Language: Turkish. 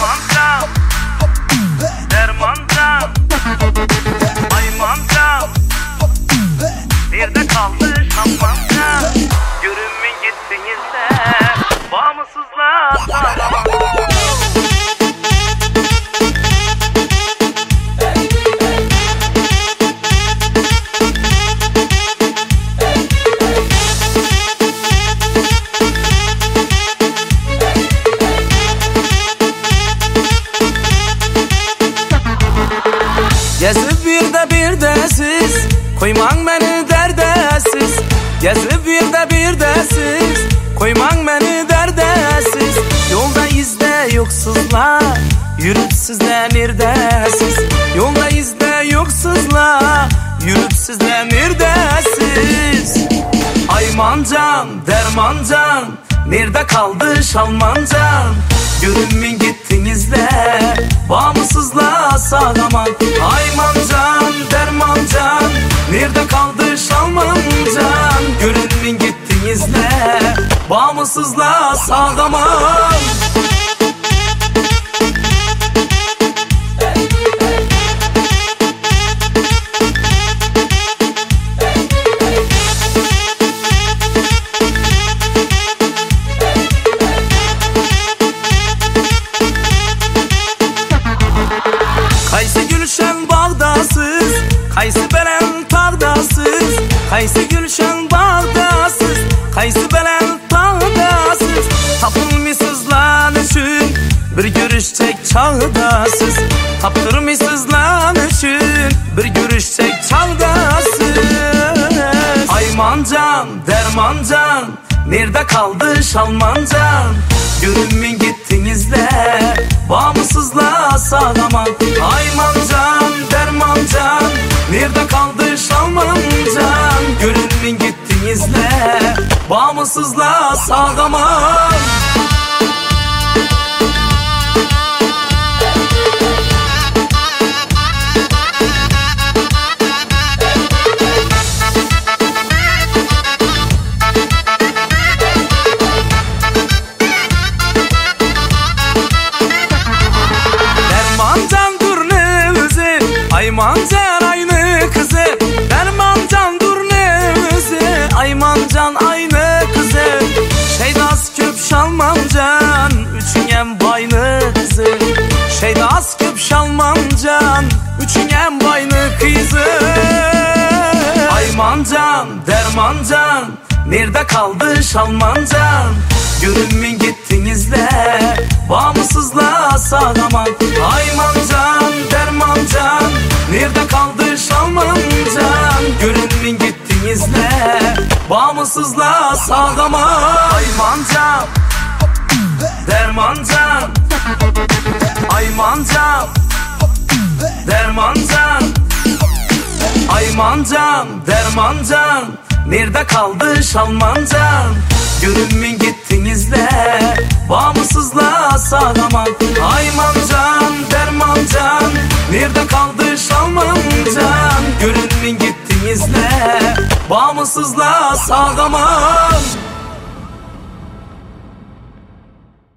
Aymancan, dermancan, Aymancan, nerede kaldı şampancan? Görünmeyin gittiniz de bağımsızlığa sağlamak. Gezip bir de siz koyman beni derdesiz. Gezip bir de siz koyman beni derdesiz. Yolda izde yoksuzlar yürüp sizle neredesiz? Yolda izde yoksuzlar yürüp sizle neredesiz? Aymancan, dermancan, nerede kaldı şalmancan? Görünmeyin gittiniz de bağımsızlığa sağlamak. Aymancan, dermancan, nerede kaldı şalmancan? Görünmeyin gittiniz de bağımsızlığa sağlamak. Kaysi gülşen bağdasız, kaysi belen tağdasız. Kaysi gülşen bağdasız, kaysi belen tağdasız. Tapılmışsız lan üçün bir görüşecek çağdasız. Taptırmışsız lan üçün bir görüşecek çağdasız. Aymancan, dermancan, nerede kaldı şalmancan? Görünmeyin gittiniz de bağımsızlığa sağlamak. Aymancan, dermancan, nerede kaldı şalmancan? Görünmeyin gittiniz de bağımsızlığa sağlamak. Aymancan aynı kızı, dermancan dur ne özü. Aymancan aynı kızı, şeydas köp şalmancan, üçüngem bayını kızı. Şeydas köp şalmancan, üçüngem bayını kızı. Aymancan, dermancan, nerede kaldı şalmancan? Görünmeyin gittiniz de bağımsızlığa sağlamak. Aymancan, dermancan, nerede kaldı şalmancan? Görünmeyin gittiniz de bağımsızlığa sağlamak. Aymancan, dermancan, Aymancan, dermancan, Aymancan, dermancan, nerede kaldı şalmancan? Görünmeyin gittiniz de bağımsızlığa sağlamak. Aymancan, dermancan, nerede kaldı şalmancan? Görünmeyin gittiniz de bağımsızlığa sağlamak.